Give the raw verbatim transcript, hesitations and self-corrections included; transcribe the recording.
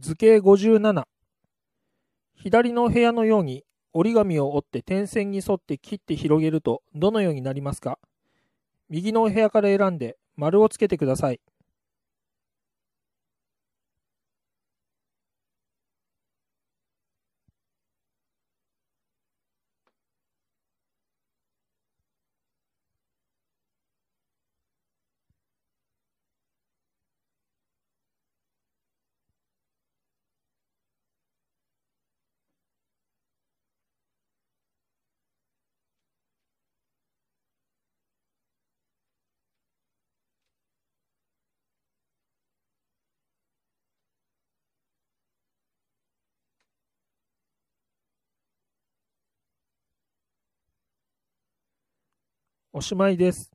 図形ごじゅうなな。左の部屋のように折り紙を折って点線に沿って切って広げるとどのようになりますか？右の部屋から選んで丸をつけてください。おしまいです。